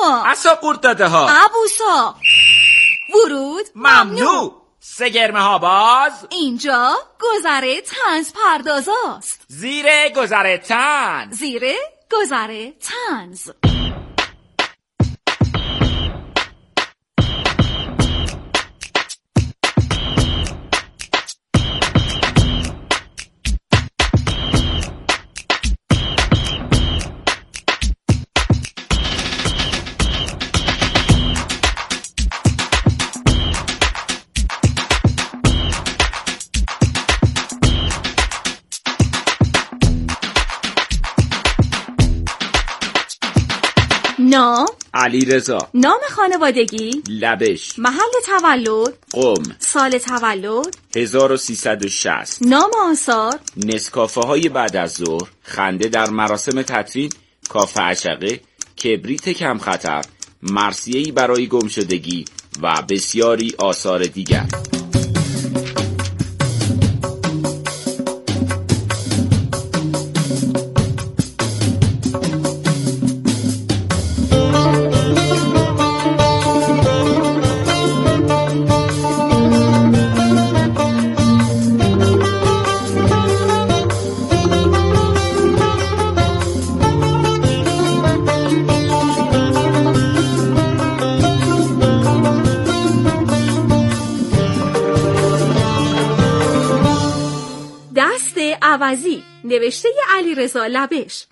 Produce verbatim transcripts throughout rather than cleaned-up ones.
شما اصا قورت داده ها ابوسا ورود ممنوع. سه گرمه ها باز. اینجا گذر طنز پردازاست. زیر گذر طنز. زیر گذر طنز. نام علیرضا. نام خانوادگی لبش. محل تولد قم. سال تولد هزار و سیصد و شصت. نام آثار نسکافه های بعد از ظهر، خنده در مراسم تطرین، کافه عشقه، کبریت کم خطر، مرثیه‌ای برای گمشدگی و بسیاری آثار دیگر. دست عوضی نوشته علیرضا لبش.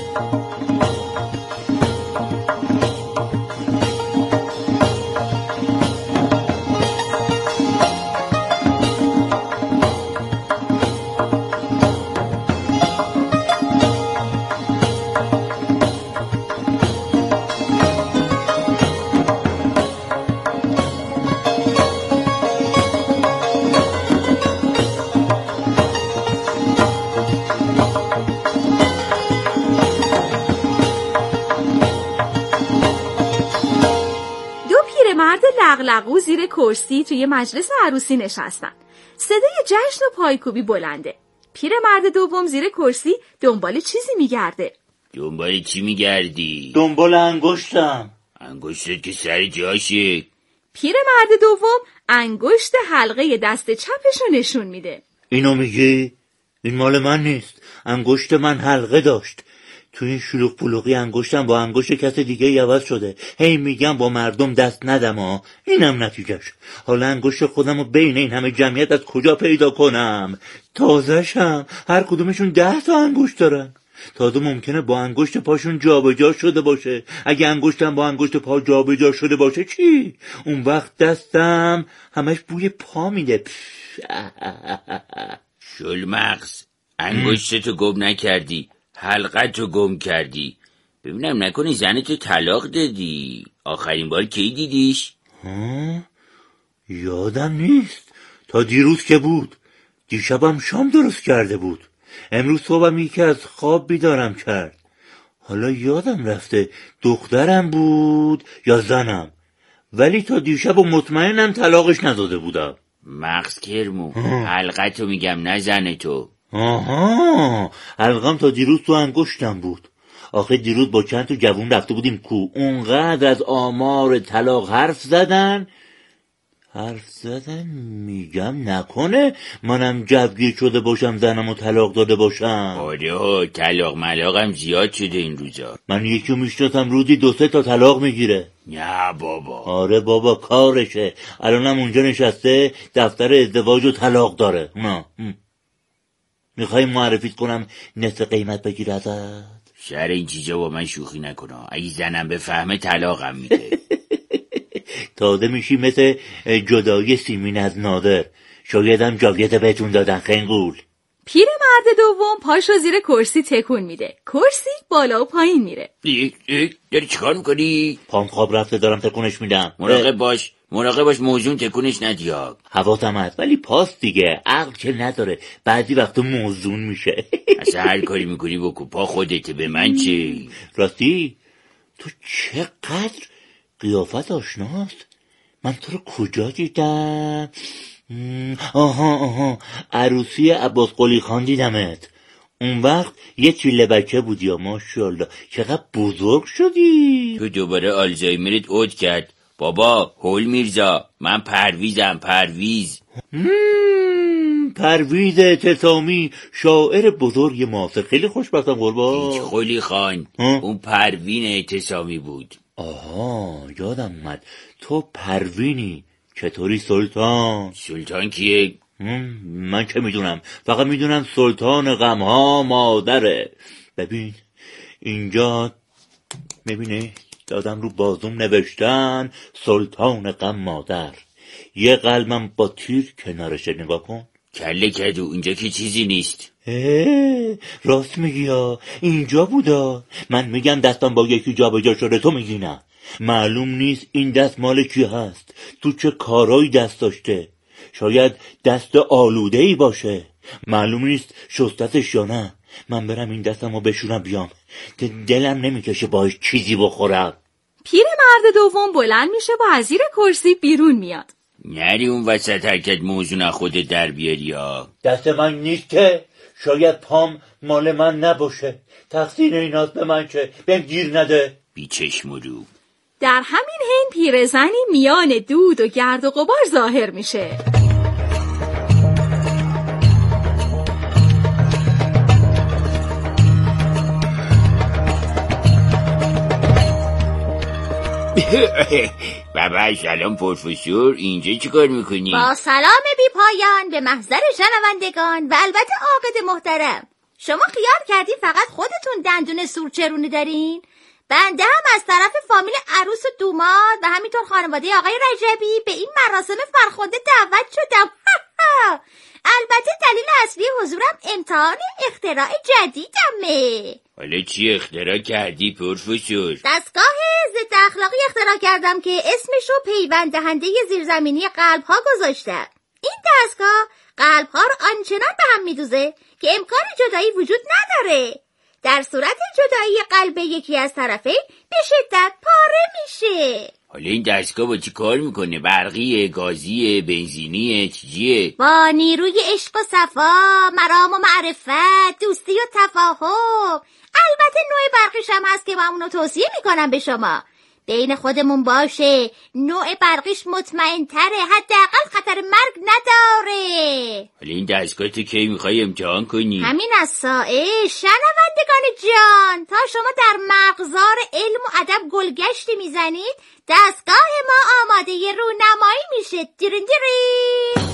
مرد لغلغو زیر کرسی توی مجلس عروسی نشستن. صدای جشن و پایکوبی بلنده. پیرمرد دوم زیر کرسی دنبال چیزی میگرده. دنبال چی میگردی؟ دنبال انگشتم. انگشتت که سر جاشه. پیرمرد دوم انگشت حلقه دست چپشو نشون میده. اینو میگی؟ این مال من نیست. انگشت من حلقه داشت. تو این شلوغ پلوغی انگشتم با انگشت کس دیگه عوض شده. هی میگم با مردم دست ندم ها. اینم نتیجهش. حالا انگشت خودم رو بین این همه جمعیت از کجا پیدا کنم؟ تازه‌شم هر کدومشون ده تا انگشت دارن. تازه ممکنه با انگشت پاشون جابجا شده باشه. اگه انگشتم با انگشت پا جابجا شده باشه چی؟ اون وقت دستم همش بوی پا میده. شلمغز، انگشتتو گم نکردی، حلقتو گم کردی. ببینم نکنی زنتو طلاق دادی. آخرین بار کی دیدیش؟ ها؟ یادم نیست. تا دیروز که بود. دیشبم شام درست کرده بود. امروز صبحم یکی از خواب بیدارم کرد. حالا یادم رفته دخترم بود یا زنم. ولی تا دیشب و مطمئنم طلاقش نداده بودم. مغز کرمو، حلقتو میگم نه زنتو. آها، حلقم تا دیروز تو انگشتم بود. آخه دیروز با چند تا جوون رفته بودیم کو. اونقدر از آمار طلاق حرف زدن حرف زدن میگم نکنه منم جوگیر شده باشم زنمو طلاق داده باشم. آره طلاق ملاقم زیاد شده این روزا. من یکی میشناسم روزی دو سه تا طلاق میگیره. نه بابا. آره بابا کارشه. الانم اونجا نشسته دفتر ازدواج و طلاق داره. نه میخوای معرفیت کنم نصف قیمت بگیر ازت؟ شر این چیزا با من شوخی نکنه. اگه زنم بفهمه طلاقم میده. تازه میشی مثل جدای سیمین از نادر. شایدم جاویت بهتون دادن خنگول. پیرمرد دوم پاشو زیر کرسی تکون میده. کرسی بالا و پایین میره. ای ای داری چیکار میکنی؟ پام خواب رفته دارم تکونش میدم. مراقب باش مراقب باش موزون تکونش ندی ها. حواسم هست ولی پاس دیگه عقل که نداره. بعضی وقتا موزون میشه. اصلا هر کاری میکنی بکن پا خودته به من چه؟ راستی تو چقدر قیافت آشناست. من تو رو کجا دیدم؟ آها آها عروسی عباس قلی خان دیدمت. اون وقت یه چیله بچه بودی یا ماشاءالله چقدر بزرگ شدی. تو دوباره آلزایمرت عود کرد. بابا هول میرزا، من پرویزم. پرویز مم، پرویز اعتصامی، شاعر بزرگ معاصر. خیلی خوشبختم قربان. هیچ خلی خان ها؟ اون پروین اعتصامی بود. آها یادم اومد، تو پروینی. چطوری سلطان؟ سلطان کیه؟ من که میدونم، فقط میدونم سلطان غمها مادره. ببین اینجا میبینی دادم رو بازوم نوشتن سلطان غم مادر. یه قلبم با تیر کنارش، نگاه کن. کله کدو اینجا که چیزی نیست. اه راست میگی ها، اینجا بودا. من میگم دستم با یکی جا به جا شده، تو میگی نه. معلوم نیست این دست مال کی هست، تو چه کارایی دست داشته. شاید دست آلوده‌ای باشه، معلوم نیست شستتش یا نه. من برم این دستمو بشورم بیام، دلم نمیکشه باش چیزی بخورم. پیرمرد دوم بلند میشه و از زیر کرسی بیرون میاد. نری اون وسط حرکت موضوع نخودت در بیاری ها. دست من نیست که، شاید پام مال من نباشه. تقصیر ایناست به من که بهم گیر نده. بی چشم رو. در همین حین پیرزنی میان دود و گرد و غبار ظاهر میشه. بابا سلام پروفسور، اینجا چی کار میکنی؟ با سلام بی پایان به محضر شنوندگان و البته عاقد محترم. شما خیال کردین فقط خودتون دندون سورچرونی دارین؟ بنده هم از طرف فامیل عروس و دوماد و همینطور خانواده آقای رجبی به این مراسم فرخنده دعوت شدم. البته دلیل اصلی حضورم امتحان اختراع جدیدمه. حالا چی اختراع کردی پروفسور؟ دستگاه ضد اخلاقی اختراع کردم که اسمشو پیوند دهنده زیرزمینی قلب‌ها گذاشتم. این دستگاه قلب‌ها رو آنچنان به هم میدوزه که امکان جدایی وجود نداره. در صورت جدایی قلب یکی از طرفین به شدت پاره میشه. حالا این دستگاه با چی کار میکنه؟ برقیه، گازیه، بنزینیه، چیه؟ با نیروی عشق و صفا، مرام و معرفت، دوستی و تفاهم. البته نوع برقیش هم هست که من اونو توصیه میکنم به شما. بین خودمون باشه، نوع برقیش مطمئن تره، حداقل خطر مرگ نداره. حالا این دستگاه تو کی میخوای امتحان کنی؟ همین از سائه شنوندگان جان، تا شما در مغزار علم و ادب گلگشتی میزنید، دستگاه ما آماده ی رونمایی میشه. دیرین دیرین.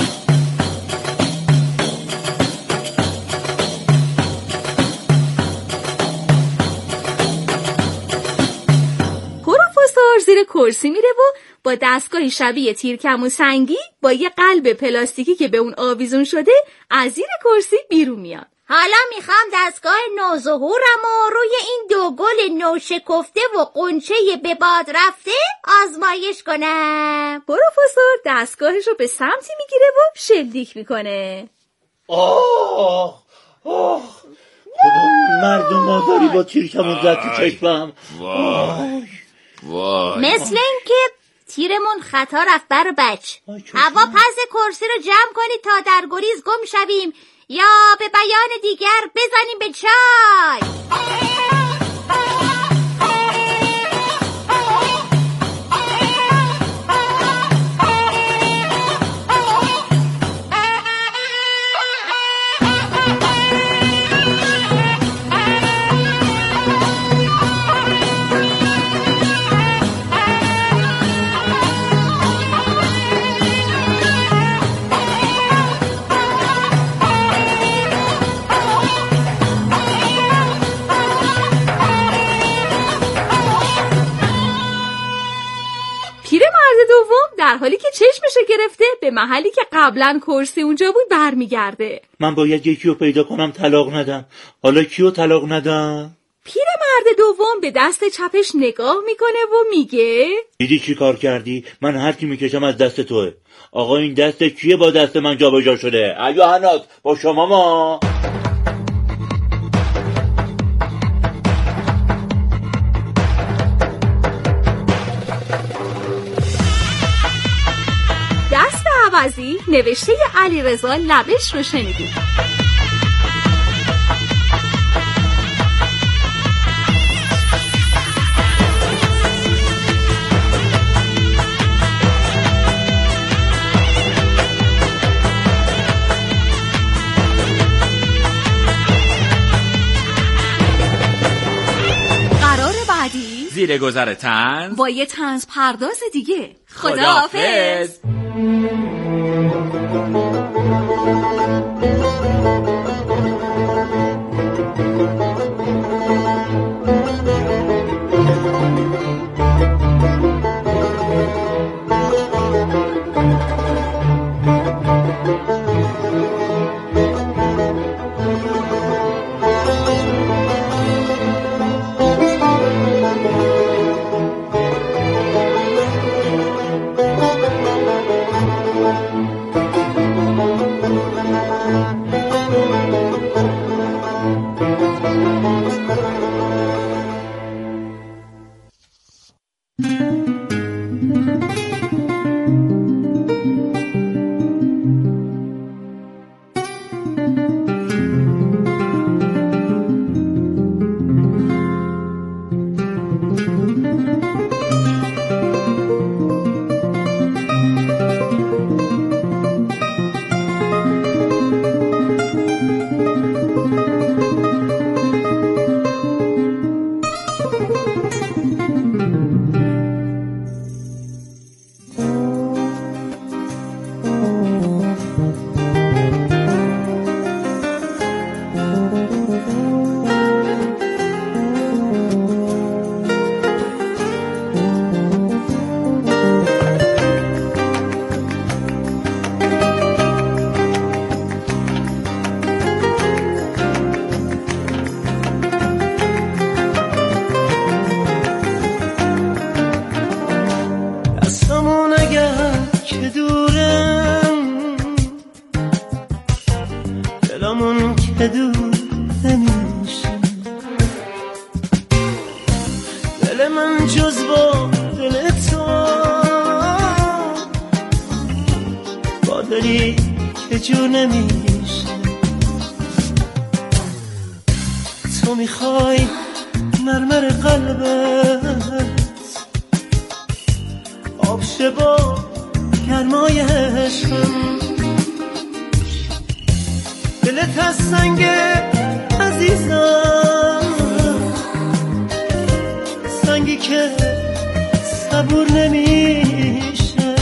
پروفسور زیر کرسی میره و با دستگاهی شبیه تیرکمون سنگی با یه قلب پلاستیکی که به اون آویزون شده از زیر کرسی بیرون میاد. حالا میخوام دستگاه نوظهورم و روی این دو گل نوشکفته و قنچه به باد رفته آزمایش کنم. پروفسور دستگاهش رو به سمتی میگیره و شلیک میکنه. آه آه مرد و مادری با تیرکمون زد تو چشمم. وای وای. مثل این که تیرمون خطا رفت بر بچ. هوا پس کرسی رو جمع کنید تا در گریز گم شویم یا به بیان دیگر بزنیم به چای. در حالی که چشمشو گرفته به محلی که قبلا کرسی اونجا بود برمیگرده. من باید یکی رو پیدا کنم طلاق ندم. حالا کیو طلاق ندم؟ پیرمرد دوم به دست چپش نگاه میکنه و میگه دیدی چی کار کردی؟ من هر کی میکشم از دست توه. آقا این دست کیه با دست من جا به جا شده؟ ایو هنات با شما ما. عوضی نوشته علیرضا لبش رو شنیدید. زیر گذر طنز با یه طنز پرداز دیگه. خداحافظ. تو میخوای مرمر قلبت آب شه با گرمای عشقم، دلت از سنگ عزیزم، سنگی که صبور نمیشه.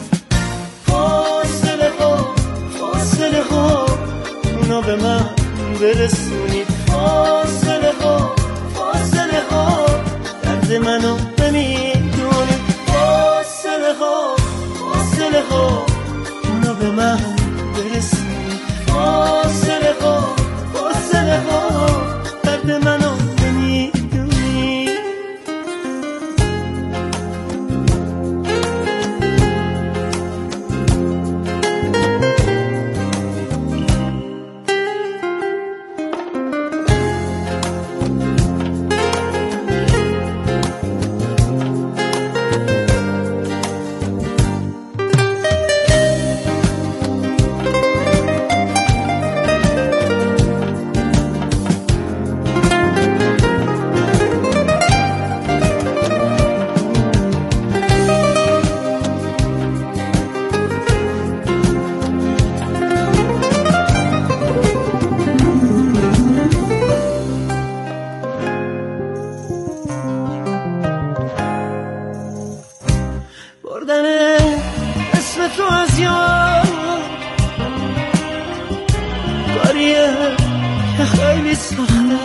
فاصله ها فاصله ها اونا به من برسونید، فاصله ها فاصله ها درد منو نمیدونید، فاصله ها فاصله ها اونا به من برسونید، فاصله ها فاصله ها درد منو نمیدونید. اسم تو از یاد کاریه که خیلی سخته،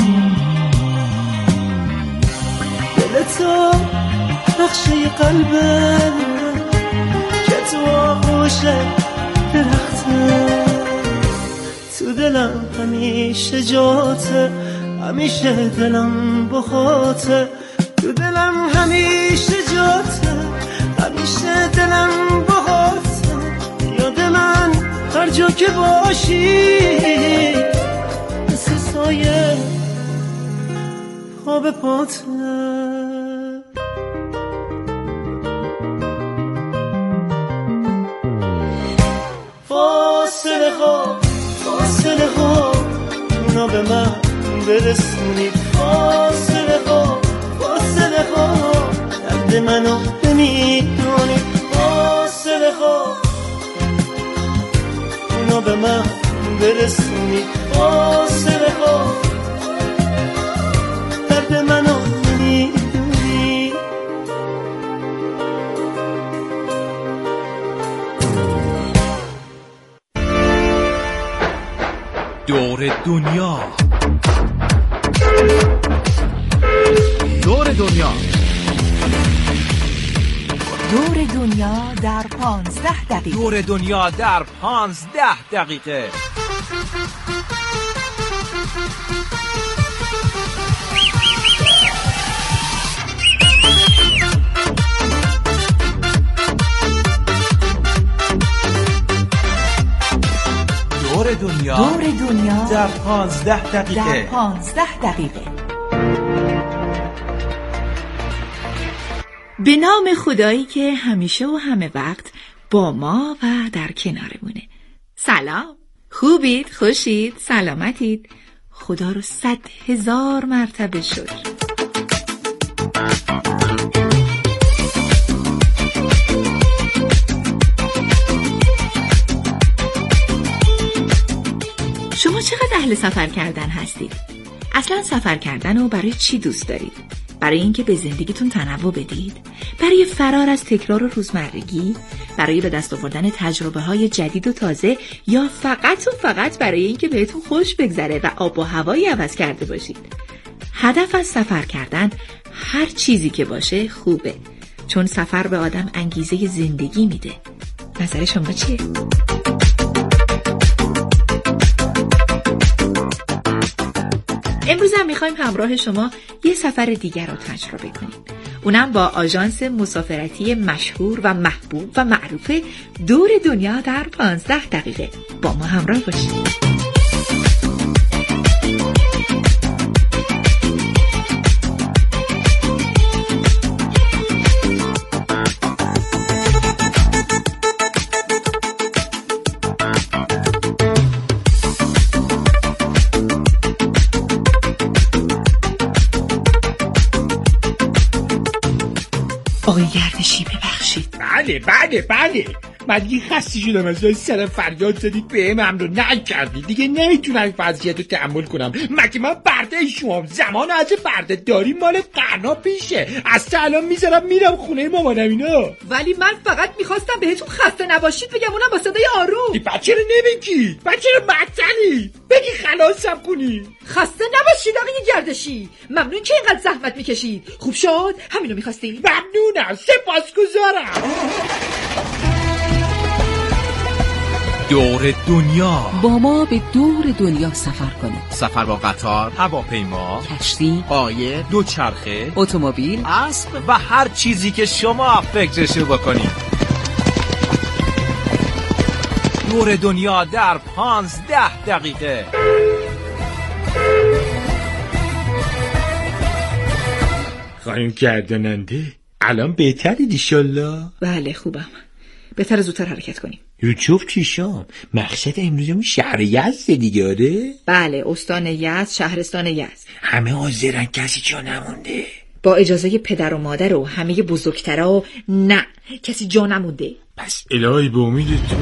دل تو نقشه قلبه که تو آغوش درخته، تو دلم همیشه جاته، همیشه دلم بخاته، تو دلم همیشه جاته، همیشه دلم باهاته، یاد من هر جا که باشی مثل سایه پا به پاته. فاصله ها فاصله ها اونا به من برسونید، فاصله ها فاصله ها درد منو نمیدونید، فاصله ها اونا به من برسونید، فاصله ها درد منو نمیدونید. دور دنیا. دور دنیا. دور دنیا در پانزده دقیقه. دور دنیا در پانزده دقیقه. دور دنیا. دور دنیا در پانزده دقیقه. در پانزده دقیقه. به نام خدایی که همیشه و همه وقت با ما و در کنارمونه. سلام، خوبید؟ خوشید؟ سلامتید؟ خدا رو صد هزار مرتبه شکر. شما چقدر اهل سفر کردن هستید؟ اصلا سفر کردن رو برای چی دوست دارید؟ برای اینکه به زندگیتون تنوع بدید؟ برای فرار از تکرار و روزمرگی؟ برای به دست آوردن تجربه های جدید و تازه؟ یا فقط و فقط برای اینکه بهتون خوش بگذره و آب و هوایی عوض کرده باشید؟ هدف از سفر کردن هر چیزی که باشه خوبه، چون سفر به آدم انگیزه زندگی میده. نظر شما چیه؟ امروز هم میخوایم همراه شما یه سفر دیگر رو تجربه کنیم، اونم با آژانس مسافرتی مشهور و محبوب و معروف دور دنیا در پانزده دقیقه. با ما همراه باشید. آقای گردشی ببخشید. بله بله بله من دیگه خسته شدم از این سر فریاد زدید به هم امر نکردید، دیگه نمیتونم این وضعیت رو تحمل کنم. مگه من برده شما زمان از برده داری مال قرنا پیشه، از الان میذارم میرم خونه مامانم اینا. ولی من فقط میخواستم بهتون خسته نباشید بگم، اونم با صدای آروم. این بچه رو نمیگی، بچه رو معطلی بگی خلاصم کنی. خسته نباشید آقای گردشی، ممنون که اینقدر زحمت میکشید. خوب شد؟ همینو میخواستی؟ ممنونم، سپاسگزارم. دور دنیا. با ما به دور دنیا سفر کنید. سفر با قطار، هواپیما، کشتی، قایق، دوچرخه، اتومبیل، اسب و هر چیزی که شما فکرشو بکنید. دور دنیا در پانزده دقیقه. خانم گرداننده الان بهترید ایشالله؟ بله خوبم، بهتر زودتر حرکت کنیم. یوچوف چیشام مقصد امروزمون شهر یزد دیگه؟ آره بله، استان یزد، شهرستان یزد. همه حاضرن، کسی جا نمونده؟ با اجازه پدر و مادر و همه بزرگترا نه، کسی جا نمونده. پس الهی به امید تو.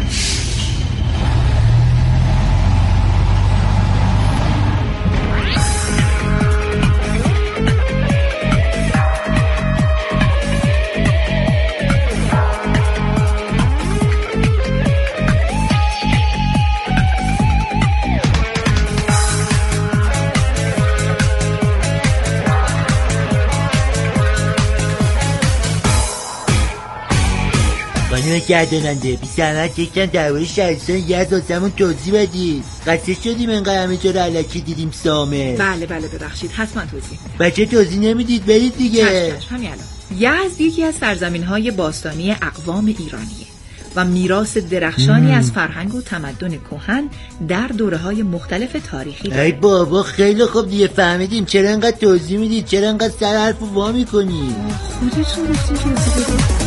خانم گرداننده بی زحمت یکم درباره شهرستان یزد واسمون توضیح بدید. قصه شدیم انقدر همه جا رو علکی دیدیم سامه. بله بله ببخشید، حتما توضیح. بچه توضیح نمیدید؟ برید دیگه. چشم چشم، همین الان. یزد یکی از سرزمین‌های باستانی اقوام ایرانیه و میراث درخشانی مم. از فرهنگ و تمدن کهن در دوره‌های مختلف تاریخی داره. ای بابا خیلی خوب دیگه فهمیدیم، چرا انقدر توضیح میدید؟ چرا انقدر سر حرف رو وا می‌کنید؟ خودتون گفتین توضیح بدید.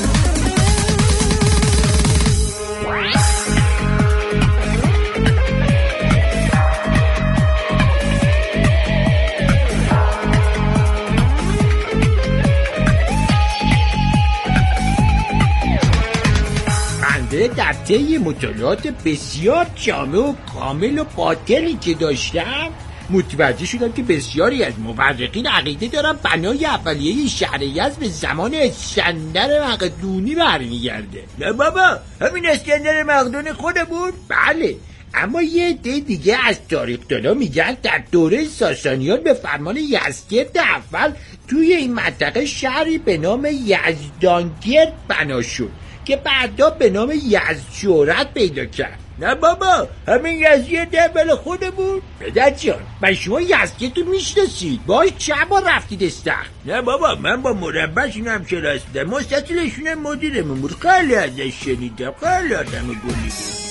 در طی مطالعات بسیار جامع و کامل و باطلی که داشتم متوجه شدم که بسیاری از مورخین عقیده دارن بنای اولیه شهر یزد به زمان اسکندر مقدونی برمیگرده. نه بابا، همین اسکندر مقدونی خودمون؟ بله، اما یه عده دیگه از تاریخ‌دانا میگن در دوره ساسانیان به فرمان یزدگرد اول توی این منطقه شهری به نام یزدانگرد بنا شد که بعدا به نام یزدجرد پیدا کرد. نه بابا، همین یزدگرد اول خودمون. پدر جان، من شما یزدگرد رو میشناسید؟ باید چند بار رفتید استخر؟ نه بابا، من با مربعش این هم کلاس بودم، مستطیلشون مدیرمون بود، خیلی ازش شنیدم، خیلی آدم گلی.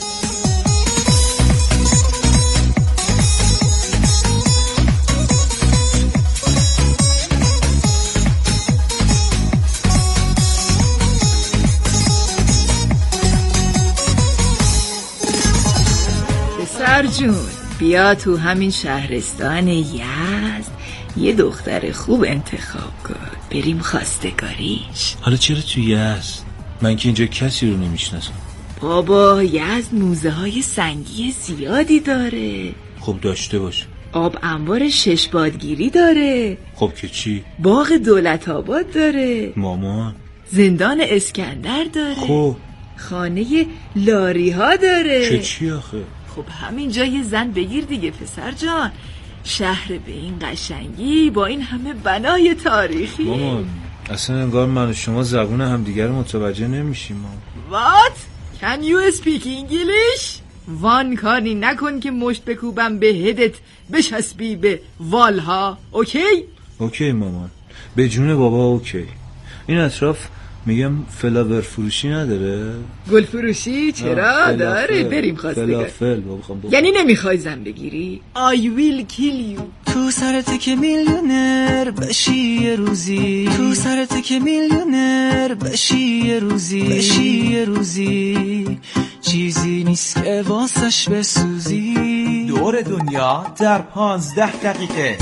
جون بیا تو همین شهرستان یزد یه دختر خوب انتخاب کن، بریم خواستگاریش. حالا چرا تو یزد؟ من که اینجا کسی رو نمیشناسم. بابا یزد موزه های سنگی زیادی داره. خب داشته باش. آب انبار شش بادگیری داره. خب که چی؟ باغ دولت آباد داره. مامان. زندان اسکندر داره. خب خانه لاری ها داره. چه چی آخه؟ خب همین جا یه زن بگیر دیگه پسر جان. شهر به این قشنگی با این همه بنای تاریخی. مامان اصلا انگار من و شما زبون همدیگر متوجه نمیشیم. مامان What? Can you speak English? وان کاری نکن که مشت بکوبم به هدت بچسبی به والها. اوکی؟ اوکی مامان، به جون بابا اوکی. این اطراف میگم فلاور فروشی نداره؟ گل فروشی چرا داره؟ بریم خواستگار. فلافل یعنی نمیخوای زن بگیری؟ I will kill you. تو سرت که میلیونر بشی یه روزی، تو سرت که میلیونر بشی یه روزی، بشی یه روزی، چیزی نیست که واسش بسوزی. دور دنیا در پانزده دقیقه.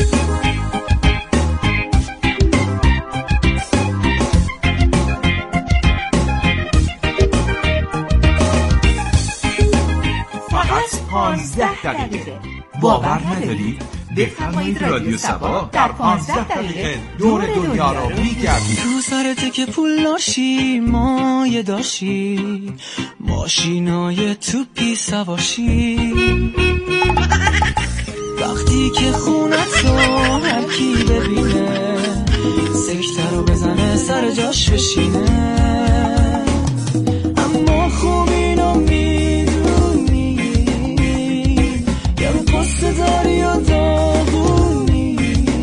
پانزده دقیقه. باور نداری؟ بفرمایید رادیو سبا در پانزده دقیقه دور دنیا رو میگردی. تو سرت که پول داشتی مایه داشتی، ماشینای توپی سواشی، وقتی که خونت رو هر کی ببینه سکته رو بزنه سر جاش بشینه. اما خوب اینو میدونی یه رو پاسه داری و داغونی،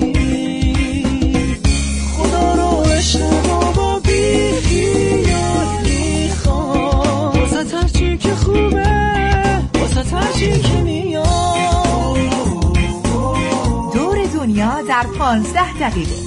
خدا رو عشق بابا بی خیال میخواد، واسه هرچی که خوبه، واسه هرچی که میاد. دور دنیا در پانزده دقیقه.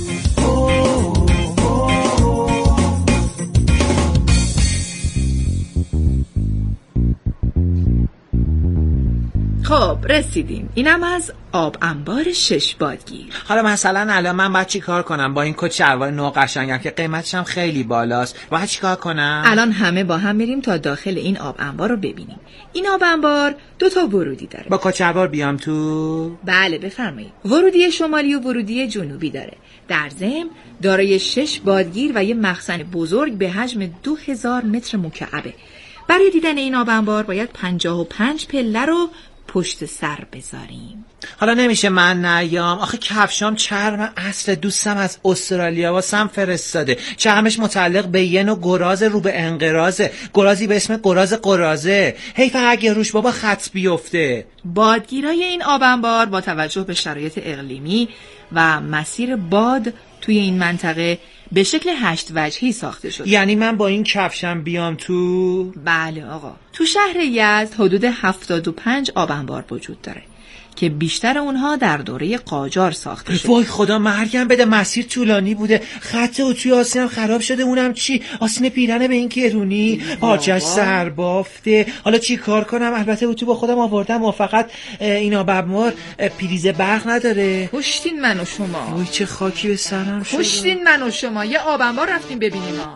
خب رسیدیم. اینم از آب انبار شش بادگیر. حالا مثلا الان من باید چی کار کنم با این کت شلوار نو قشنگم که قیمتش هم خیلی بالاست؟ باید چی کار کنم؟ الان همه با هم میریم تا داخل این آب انبار رو ببینیم. این آب انبار دو تا ورودی داره. با کت شلوار بیام تو؟ بله بفرمایید. ورودی شمالی و ورودی جنوبی داره. در ضمن دارای شش بادگیر و یه مخزن بزرگ به حجم دو هزار متر مکعبه. برای دیدن این آب انبار باید پنجاه و پنج پله رو پشت سر بذاریم. حالا نمیشه من نیام؟ آخه کفشام چرم اصل دوستم از استرالیا واسم فرستاده. چرمش متعلق به یه نوع گراز رو به انقراضه، گرازی به اسم گراز قرازه. حیف اگه روش بابا خط بیفته. بادگیرای این آب انبار با توجه به شرایط اقلیمی و مسیر باد توی این منطقه به شکل هشت وجهی ساخته شده. یعنی من با این کفشم بیام تو؟ بله آقا. تو شهر یزد حدود هفتاد و پنج آب انبار وجود داره که بیشتر اونها در دوره قاجار ساخته شده. وای خدا مرگم بده، مسیر طولانی بوده، خط اتوی آسینم خراب شده. اونم چی؟ آسین پیرنه به این گرونی، پارچش سربافته. حالا چی کار کنم؟ البته اتو با خودم آوردم و فقط این آب انبار پریز برق نداره. کشتین من و شما. وای چه خاکی به سرم شد. کشتین من و شما. یه آب انبار رفتیم ببینیم ما.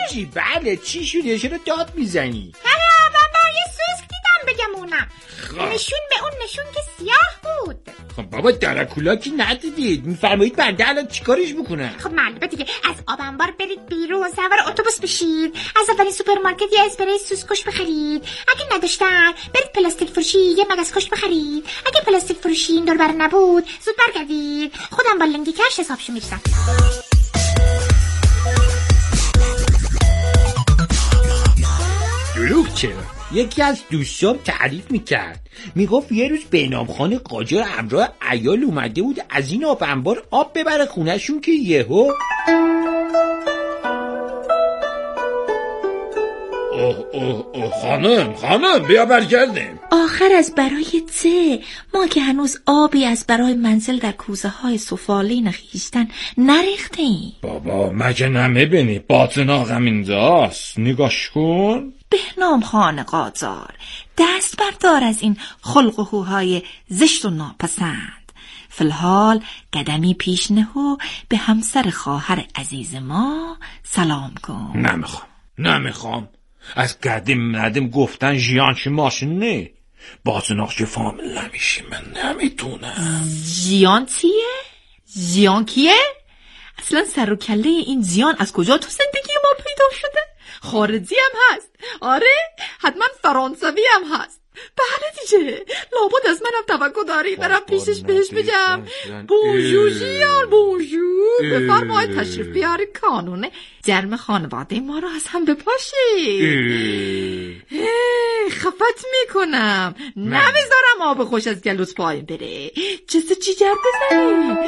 سوسکی؟ بله چی شده؟ چرا داد میزنی؟ هلا بابا یه سوسک دیدم بگمونم. نشون به اون نشون که سیاه بود. خب بابا دراکولا که ندیدید، میفرمایید بنده الان چیکارش بکنم؟ خب معلومه دیگه، از آب انبار برید بیرون، سوار اتوبوس بشید، از اولین سوپرمارکت یه اسپری سوسکش بخرید، اگه نداشتن برید پلاستیک فروشی یه مگس کش بخرید، اگه پلاستیک فروشی این دور بر نبود زود برگردید، خودم با لنگی کش حسابشو میرسم. دروغ چرا؟ یکی از دوستام تعریف میکرد، میگفت یه روز بهنام خان قاجار همراه عیال اومده بود از این آب انبار آب ببره خونهشون که یهو اوه اوه اوه خانم خانم بیا برگردیم. آخر از برای ته ما که هنوز آبی از برای منزل در کوزه های سفالین خیشتن نریخته ایم. بابا مگه نمیبینی باطن آقم اینجاست، نگاش کن. بهنام خان قاجار دست بردار از این خلق و خوهای زشت و ناپسند. فی‌الحال قدمی پیش نه و به همسر خواهر عزیز ما سلام کن. نمیخوام نمیخوام از قدیم ندیم گفتن جیان چی ماشین نه، باطناش فامیل نمیشی، من نمیتونم. جیان چیه؟ جیان کیه؟ اصلا سر و کله این زیان از کجا تو زندگی ما پیدا شده؟ خارجی هم هست، آره حتما فرانسوی هم هست. بله دیگه، لابد از منم توقع داری برم پیشش بهش بگم بونژور جیان بونژور، بفرمایید تشریف بیارید کانون جرم خانواده ما رو از هم بپاشید. خفت میکنم، نمیذارم آب خوش از گلوت پایین بره، جست جیگر بزنی.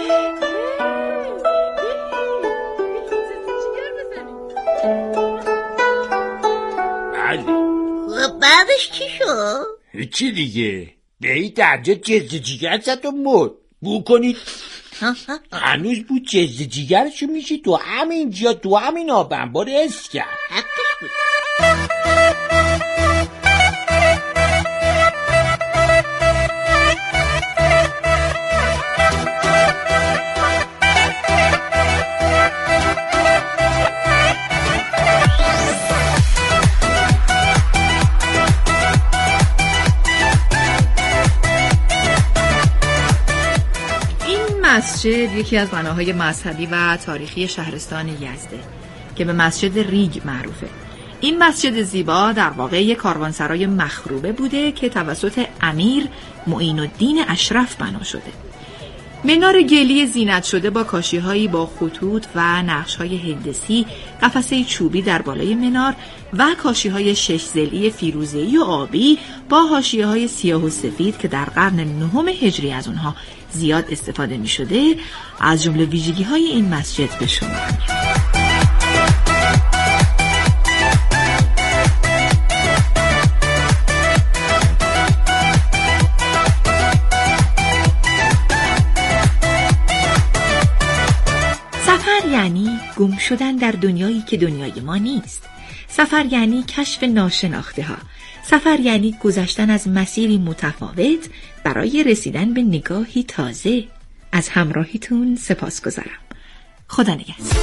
خب بعدش چی شد؟ چی دیگه؟ بهی درجا جزد جیگر زد و مرد. بو کنید هنوز بود جزد جیگرشو میشی تو همین جا تو همین آب انبار حس کرد. حقش بود. مسجد یکی از بناهای مذهبی و تاریخی شهرستان یزده که به مسجد ریگ معروفه. این مسجد زیبا در واقع یک کاروانسرای مخروبه بوده که توسط امیر معین الدین اشرف بنا شده. منار گلی زینت شده با کاشی‌هایی با خطوط و نقش‌های هندسی، قفسه چوبی در بالای منار و کاشی‌های شش ضلعی فیروزه‌ای و آبی با حاشیه‌های سیاه و سفید که در قرن نهم هجری از اونها زیاد استفاده می‌شده، از جمله ویژگی‌های این مسجد به شما میاد. سفر یعنی گم شدن در دنیایی که دنیای ما نیست. سفر یعنی کشف ناشناخته ها. سفر یعنی گذشتن از مسیری متفاوت برای رسیدن به نگاهی تازه. از همراهیتون سپاسگزارم. خدا نگهدار.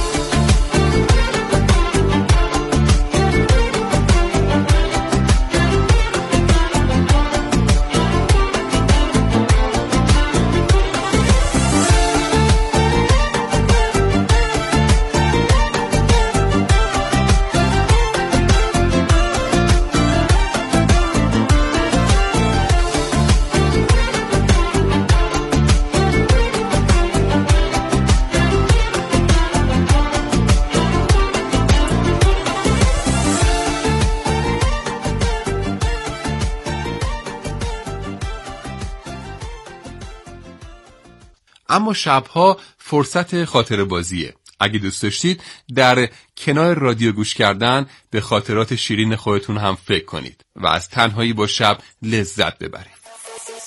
اما شبها فرصت خاطره بازیه. اگه دوست داشتید در کنار رادیو گوش کردن به خاطرات شیرین خودتون هم فکر کنید و از تنهایی با شب لذت ببرید.